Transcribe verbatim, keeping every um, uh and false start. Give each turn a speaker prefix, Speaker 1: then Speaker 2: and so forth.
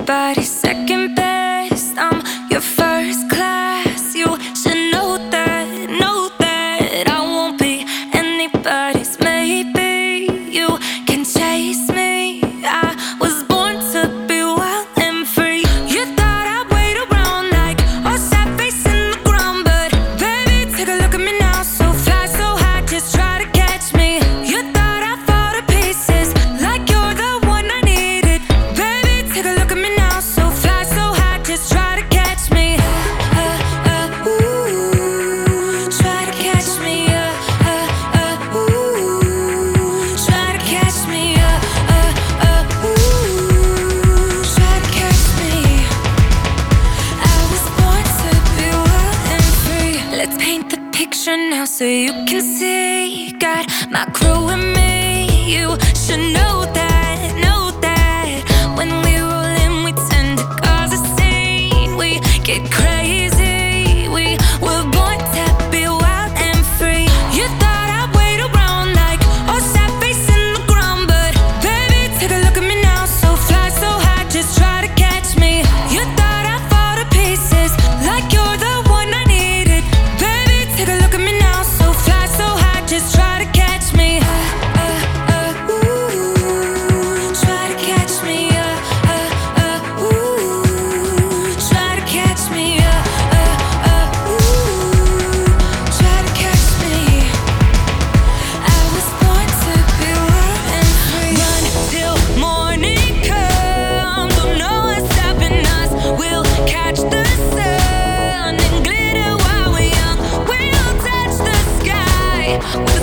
Speaker 1: Anybody's second best, I'm your first class. You should know that, know that I won't be anybody's maybe. You can chase me, I was born to be wild and free. You thought I'd wait around like all sad face in the ground, but baby, take a look at me now. So fly, so high, just try to catch me. You thought I'd fall to pieces like you're the one I needed. Baby, take a look at me now. So fly, so high, just try to catch me. Uh, uh, ooh, try to catch me. Uh, uh, uh, ooh, try to catch me. Uh, uh, uh, ooh, try to catch me. I was born to be wild and free. Let's paint the picture now so you can see. Got my crew with me. You should know that, know that. When we roll in, we tend to cause a scene. We get crazy. We were born to be wild and free. You thought I'd wait around like all sad face in the ground, but baby, take a look at me now. So fly, so high, just try to catch me. You thought I'd fall to pieces like you're the one I needed. Baby, take a look at me now. So fly, so high, just try to catch me. Uh, uh, uh, ooh, try to catch me. Uh, uh, uh, ooh, try to catch me. Uh, uh, uh, ooh, try to catch me. I was born to be wild and free. Run till morning comes. Don't know what's stopping us. We'll catch the sun and glitter while we're young. We'll touch the sky.